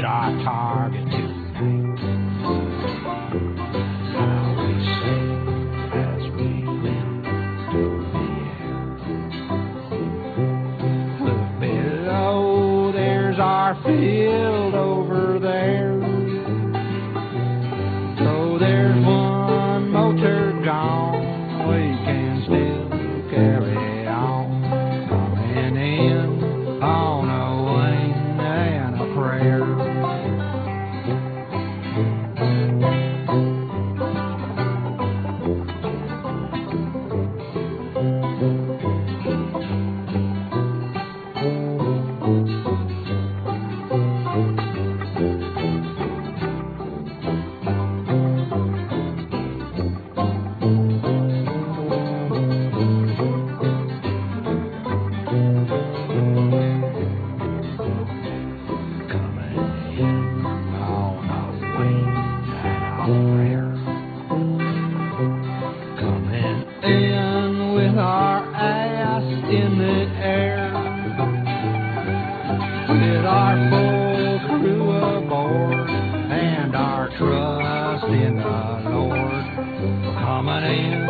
our target tonight. Now we sing as we lift through the air. Look below, there's our field over there. So there's one motor gone, we can still carry on. Coming in on a wing and a prayer. Coming in with our ass in the air, with our full crew aboard and our trust in the Lord. Coming in